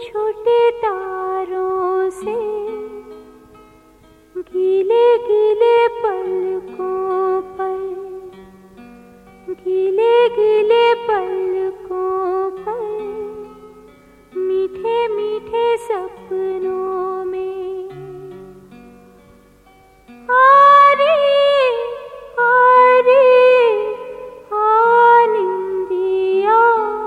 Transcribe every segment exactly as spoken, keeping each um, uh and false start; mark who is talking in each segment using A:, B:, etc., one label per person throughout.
A: छोटे तारों से गीले गीले पलकों पर, गीले गीले पलकों पर, मीठे मीठे सपनों में आ रे आ रे आ निंदिया,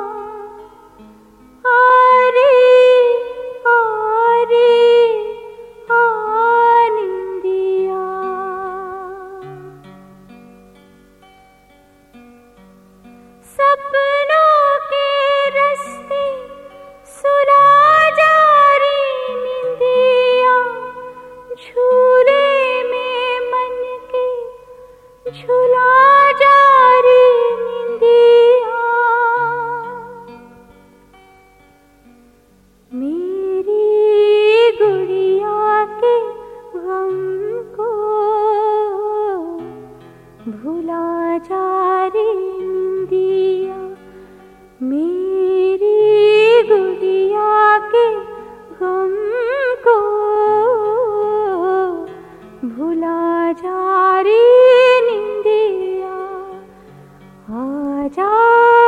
A: आ रे आ रे आ निंदिया। सपनों के रास्ते सुना जा रही निंदिया, झूले में मन के झूला जा रही निंदिया। मेरी गुड़िया के गम को भुला जा रही निंदिया, मेरी गुड़िया के गम को भुला जा रही निंदिया। आजा